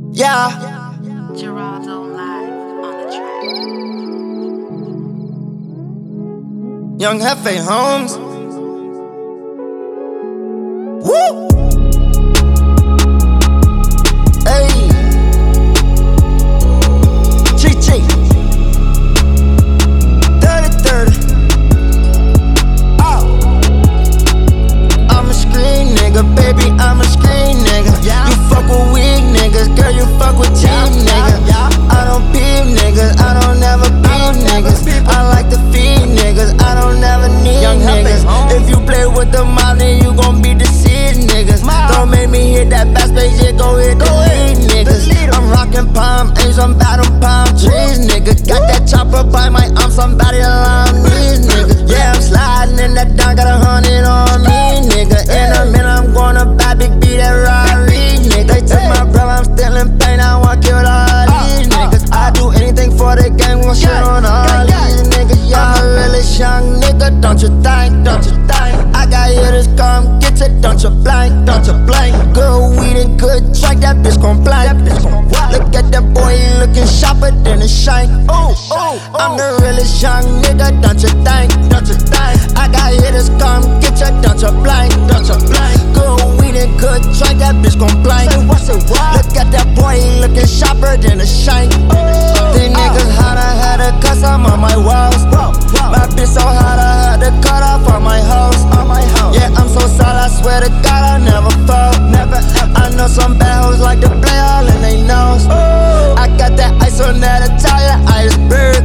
Yeah. Geraldo live on the track. Young Hefe Holmes. Woo! Hey. Chi. 30-30. Oh. I'm a screen nigga, baby, I'm a screen nigga. You fuck with weak niggas, girl, you fuck with cheap niggas. I don't peep niggas, I don't never peep niggas. I like to feed niggas, I don't never need niggas. If you play with the mob, then you gon' be deceived niggas. Don't make me hit that back space, yeah, go hit the lead niggas. I'm rockin' palm, ain't some battle palm trees, nigga. Got that chopper by my arm, somebody alarm these niggas. Yeah, I'm sliding in that down, got 100 on me, nigga. In a minute, I'm gonna buy Big B that Rari, nigga. They took my brother, I'm still in pain, I want kill all these niggas. I do anything for the game, gon' shit on all these niggas. Yeah, I'm a realest young nigga, don't you think, don't you think? I got hitters, come get it, don't you blink, don't you blink. Good weed and good drink, that bitch gon' blank. Look at that boy, he looking sharper than a shank. I'm the realest young nigga, don't you think, don't you think? I got hitters, come get ya, don't you blink, don't you blink. Good weed and good drink, that bitch gon' blank. Look at that boy, he looking sharper than a shank. These niggas hot, I had to cuss, I'm on my walls. My bitch so hot, I had to cut off all my hoes. Yeah, I'm so solid, I swear to God, I never fall. I know some bad hoes like to play all in they nose. I got that ice on that Italian iceberg.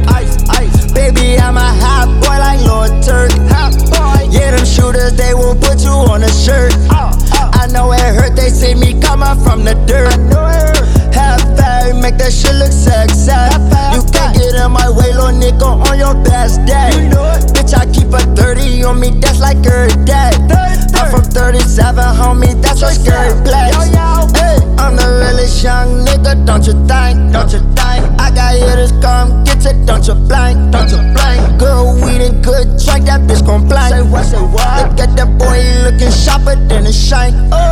Baby, I'm a hot boy like Lord Turk. Yeah, them shooters, they will put you on a shirt. I know it hurt, they see me coming from the dirt. Half fat, make that shit look sexy. You can't get in my way, little nigga, on your best day. Bitch, I keep a 30 on me, that's like every day. I'm from 37, homie, that's a scary place. Hey, I'm the realest young nigga, don't you think, don't you think? I got hitters, come get it, don't you blink, don't you blink. Good weed and good drink, that bitch gon' blank. Look at that boy, he looking sharper than a shank.